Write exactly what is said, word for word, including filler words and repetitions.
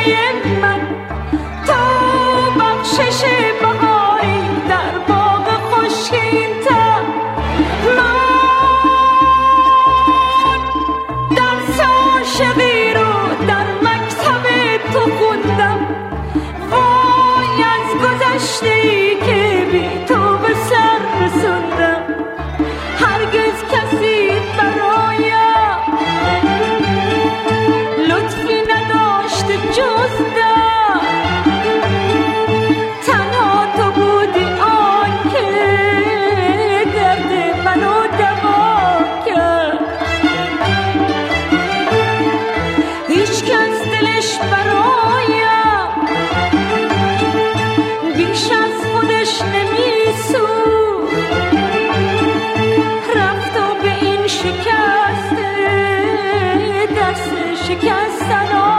من، تو بخشش بهاری در باغ خشکین تا من درس عاشقی رو در مکتب تو خوندم. وای از گذشته‌ای که بی تو به سر رسوندم. هرگز کسی برایم لطفی نداشت جز دم، تنها تو بودی آن که درد منو دوا کرد. هیچ کس دلش برایم بیش از خودش نمیسوخت، رفت و به این شکست درس شکستن